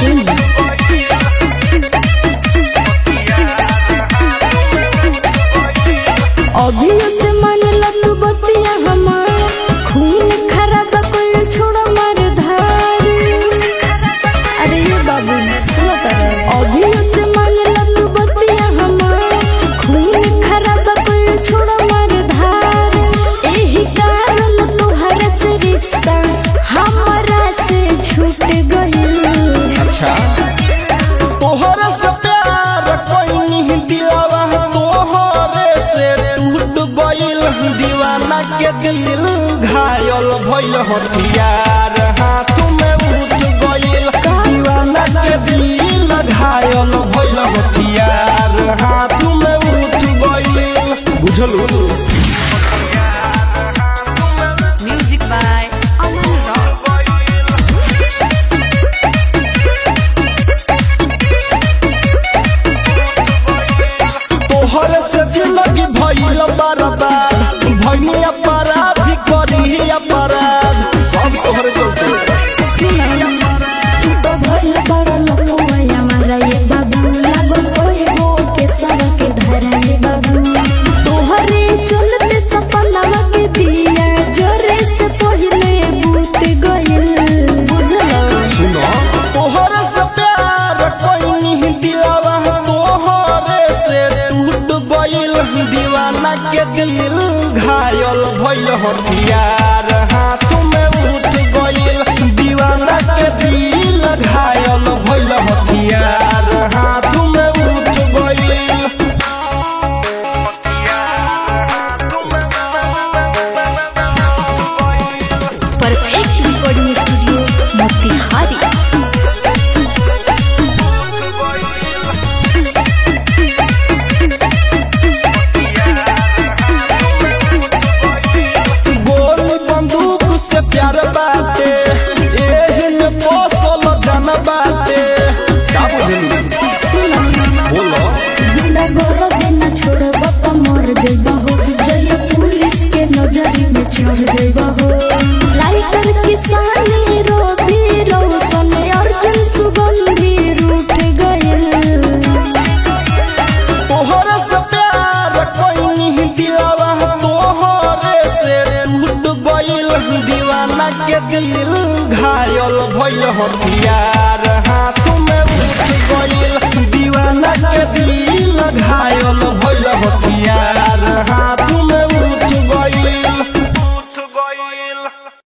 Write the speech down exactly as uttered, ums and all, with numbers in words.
अभी से मन लग बतिया हमार खून खराब कोई छोड़ा मार धार। अरे ये बाबू सुनो तर अभी से मन लग बतिया हमार खून खराब कोई छोड़ा मार धार। यही कारण तुहरा से रिश्ता हमारा से छूट गइल। अच्छा तोहरा से प्यार कोई नहीं दिलावा तोहरे से टूट गइल। दीवाना के दिल घायल भइल हथियार हाथ में